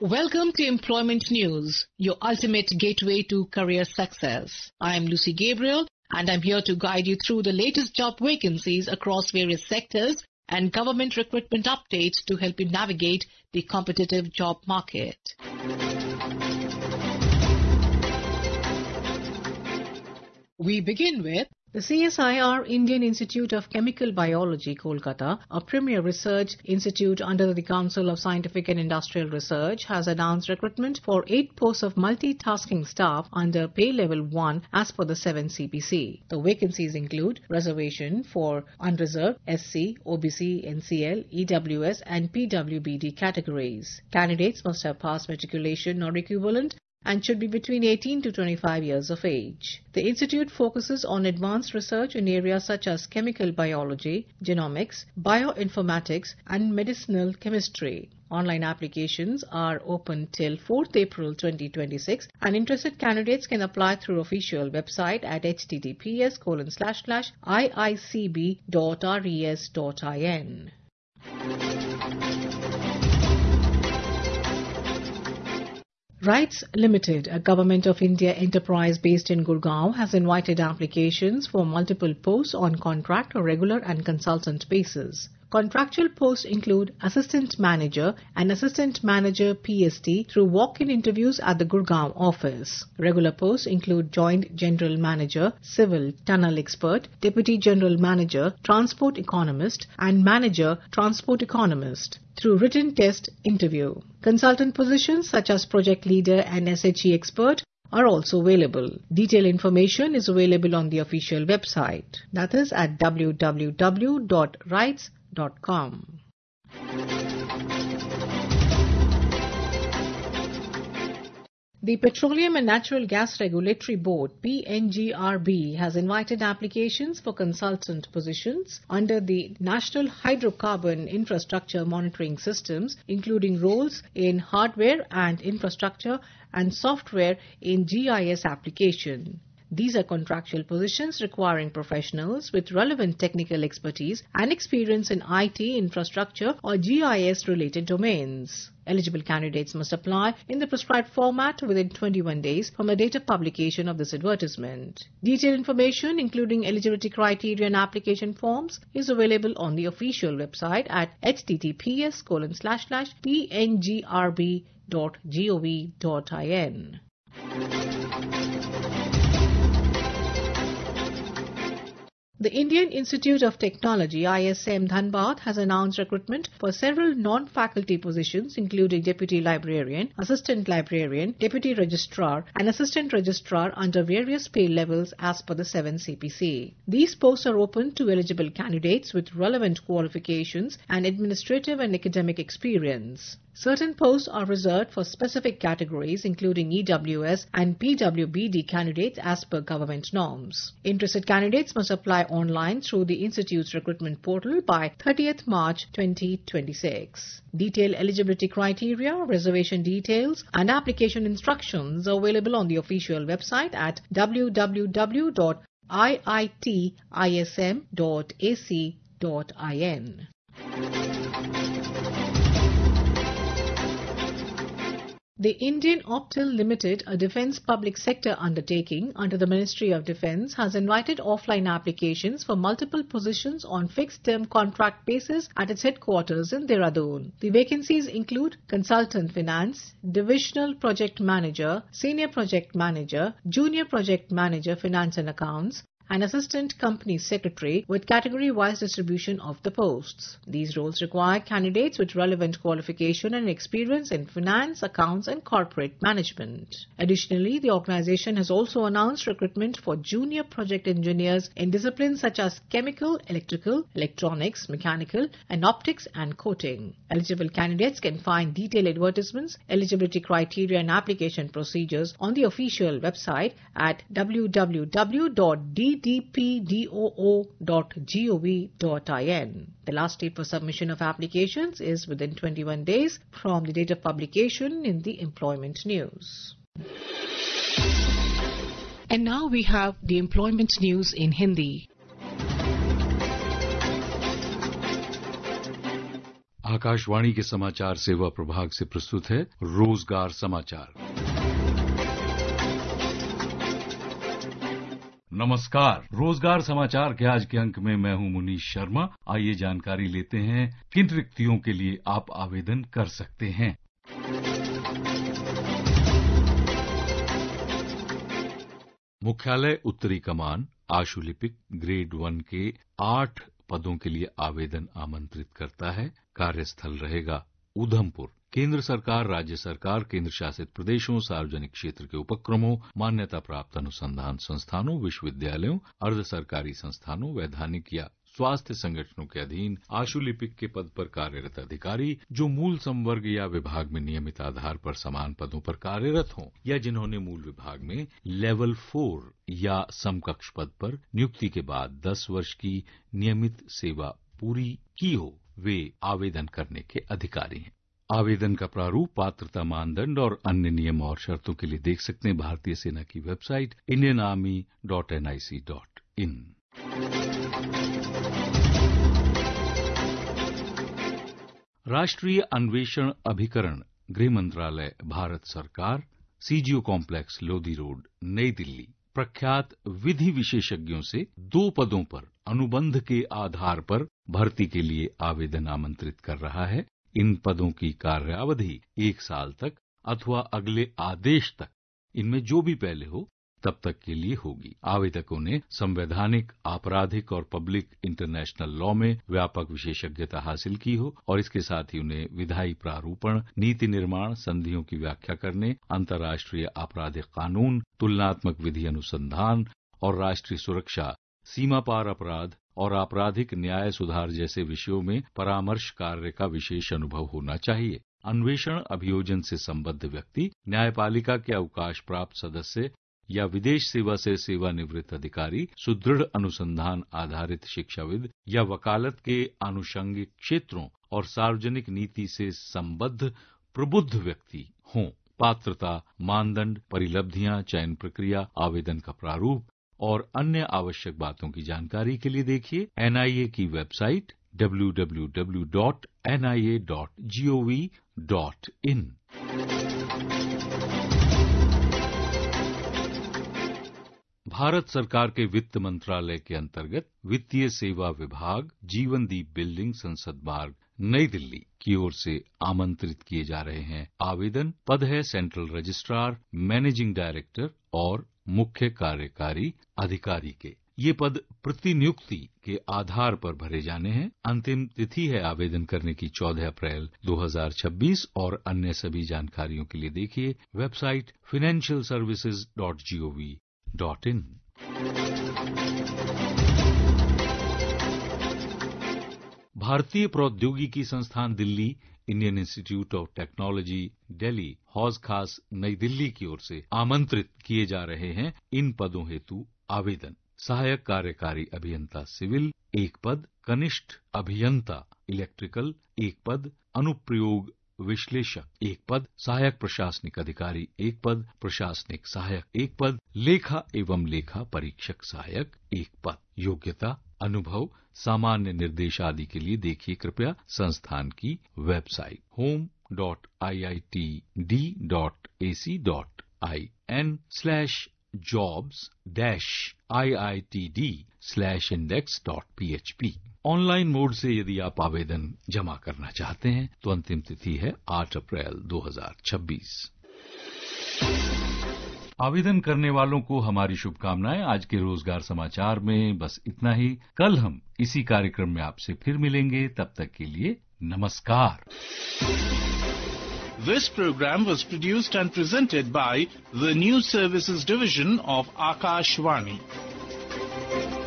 Welcome to Employment News, your ultimate gateway to career success. I am Lucy Gabriel and I'm here to guide you through the latest job vacancies across various sectors and government recruitment updates to help you navigate the competitive job market. We begin with the CSIR Indian Institute of Chemical Biology, Kolkata, a premier research institute under the Council of Scientific and Industrial Research, has announced recruitment for 8 posts of multitasking staff under pay level 1 as per the 7 CPC. The vacancies include reservation for unreserved, SC, OBC, NCL, EWS and PWBD categories. Candidates must have passed matriculation or equivalent and should be between 18 to 25 years of age. The institute focuses on advanced research in areas such as chemical biology, genomics, bioinformatics and medicinal chemistry. Online applications are open till 4th April 2026 and interested candidates can apply through official website at https://iicb.res.in. RITES Limited, a Government of India enterprise based in Gurgaon, has invited applications for multiple posts on contract or regular and consultant basis. Contractual posts include Assistant Manager and Assistant Manager PST through walk-in interviews at the Gurgaon office. Regular posts include Joint General Manager, Civil Tunnel Expert, Deputy General Manager, Transport Economist and Manager, Transport Economist through written test interview. Consultant positions such as Project Leader and SHE Expert are also available. Detailed information is available on the official website, that is at www.rites.com. The Petroleum and Natural Gas Regulatory Board, PNGRB, has invited applications for consultant positions under the National Hydrocarbon Infrastructure Monitoring Systems, including roles in hardware and infrastructure and software in GIS application. These are contractual positions requiring professionals with relevant technical expertise and experience in IT, infrastructure or GIS-related domains. Eligible candidates must apply in the prescribed format within 21 days from the date of publication of this advertisement. Detailed information, including eligibility criteria and application forms, is available on the official website at https://pngrb.gov.in. The Indian Institute of Technology, ISM Dhanbad, has announced recruitment for several non-faculty positions including Deputy Librarian, Assistant Librarian, Deputy Registrar and Assistant Registrar under various pay levels as per the 7 CPC. These posts are open to eligible candidates with relevant qualifications and administrative and academic experience. Certain posts are reserved for specific categories including EWS and PWBD candidates as per government norms. Interested candidates must apply online through the Institute's recruitment portal by 30th March 2026. Detailed eligibility criteria, reservation details and application instructions are available on the official website at www.iitism.ac.in. The Indian Optel Limited, a defence public sector undertaking under the Ministry of Defence, has invited offline applications for multiple positions on fixed-term contract basis at its headquarters in Dehradun. The vacancies include Consultant Finance, Divisional Project Manager, Senior Project Manager, Junior Project Manager Finance and Accounts, and Assistant Company Secretary with category-wise distribution of the posts. These roles require candidates with relevant qualification and experience in finance, accounts and corporate management. Additionally, the organization has also announced recruitment for junior project engineers in disciplines such as chemical, electrical, electronics, mechanical and optics and coating. Eligible candidates can find detailed advertisements, eligibility criteria and application procedures on the official website at www.ddpdoo.gov.in. The last date for submission of applications is within 21 days from the date of publication in the Employment News. And now we have the Employment News in Hindi. Akashvani के समाचार सेवा प्रभाग से प्रस्तुत है रोजगार समाचार। नमस्कार, रोजगार समाचार के आज के अंक में मैं हूं मुनीश शर्मा। आइए जानकारी लेते हैं किन रिक्तियों के लिए आप आवेदन कर सकते हैं। मुख्यालय उत्तरी कमान आशुलिपिक ग्रेड 1 के 8 पदों के लिए आवेदन आमंत्रित करता है। कार्यस्थल रहेगा उधमपुर। केंद्र सरकार, राज्य सरकार, केंद्र शासित प्रदेशों, सार्वजनिक क्षेत्र के उपक्रमों, मान्यता प्राप्त अनुसंधान संस्थानों, विश्वविद्यालयों, अर्ध सरकारी संस्थानों, वैधानिक या स्वास्थ्य संगठनों के अधीन आशुलिपिक के पद पर कार्यरत अधिकारी जो मूल संवर्ग या विभाग में नियमित आधार पर समान पदों पर कार्यरत हों या जिन्होंने मूल विभाग में लेवल 4 या समकक्ष पद पर नियुक्ति के बाद 10 वर्ष की नियमित सेवा पूरी की हो, वे आवेदन करने के अधिकारी हैं। आवेदन का प्रारूप, पात्रता मानदंड और अन्य नियम और शर्तों के लिए देख सकते हैं भारतीय सेना की वेबसाइट indianarmy.nic.in। राष्ट्रीय अन्वेषण अभिकरण, गृह मंत्रालय, भारत सरकार, सीजीओ कॉम्प्लेक्स, लोधी रोड, नई दिल्ली प्रख्यात विधि विशेषज्ञों से 2 पदों पर अनुबंध के आधार पर भर्ती के लिए आवेदन आमंत्रित कर रहा है। इन पदों की कार्यावधि 1 साल तक अथवा अगले आदेश तक, इनमें जो भी पहले हो तब तक के लिए होगी। आवेदकों ने संवैधानिक, आपराधिक और पब्लिक इंटरनेशनल लॉ में व्यापक विशेषज्ञता हासिल की हो और इसके साथ ही उन्हें विधायी प्रारूपण, नीति निर्माण, संधियों की व्याख्या करने, अंतर्राष्ट्रीय आपराधिक कानून, तुलनात्मक विधि अनुसंधान और राष्ट्रीय सुरक्षा, सीमा पार अपराध और आपराधिक न्याय सुधार जैसे विषयों में परामर्श कार्य का विशेष अनुभव होना चाहिए। अन्वेषण अभियोजन से संबद्ध व्यक्ति, न्यायपालिका के अवकाश प्राप्त सदस्य या विदेश सेवा से सेवानिवृत्त अधिकारी, सुदृढ़ अनुसंधान आधारित शिक्षाविद या वकालत के आनुषंगिक क्षेत्रों और सार्वजनिक नीति से संबद्ध प्रबुद्ध व्यक्ति हों। पात्रता, मानदंड, परिलब्धियां, चयन प्रक्रिया, आवेदन का प्रारूप और अन्य आवश्यक बातों की जानकारी के लिए देखिए एनआईए की वेबसाइट www.nia.gov.in। भारत सरकार के वित्त मंत्रालय के अंतर्गत वित्तीय सेवा विभाग, जीवनदीप बिल्डिंग, संसद मार्ग, नई दिल्ली की ओर से आमंत्रित किए जा रहे हैं आवेदन। पद है सेंट्रल रजिस्ट्रार, मैनेजिंग डायरेक्टर और मुख्य कार्यकारी अधिकारी के। ये पद प्रतिनियुक्ति के आधार पर भरे जाने हैं। अंतिम तिथि है आवेदन करने की 14 अप्रैल 2026 और अन्य सभी जानकारियों के लिए देखिए वेबसाइट financialservices.gov.in। भारतीय प्रौद्योगिकी संस्थान Delhi, Indian institute of technology Delhi, Hauz Khas नई दिल्ली की ओर से आमंत्रित किए जा रहे हैं इन पदों हेतु आवेदन। सहायक कार्यकारी अभियंता सिविल 1 पद, कनिष्ठ अभियंता इलेक्ट्रिकल 1 पद, अनुप्रयोग विश्लेषक 1 पद, सहायक प्रशासनिक अधिकारी 1 पद, प्रशासनिक सहायक 1 पद, लेखा एवं लेखा परीक्षक सहायक 1 पद। योग्यता, अनुभव, सामान्य निर्देश आदि के लिए देखिए कृपया संस्थान की वेबसाइट home.iitd.ac.in/jobs-iitd/index.php। ऑनलाइन मोड से यदि आप आवेदन जमा करना चाहते हैं तो अंतिम तिथि है 8 अप्रैल 2026। आवेदन करने वालों को हमारी शुभकामनाएं। आज के रोजगार समाचार में बस इतना ही। कल हम इसी कार्यक्रम में आपसे फिर मिलेंगे, तब तक के लिए नमस्कार। This program was produced and presented by the News Services Division of Akashvani.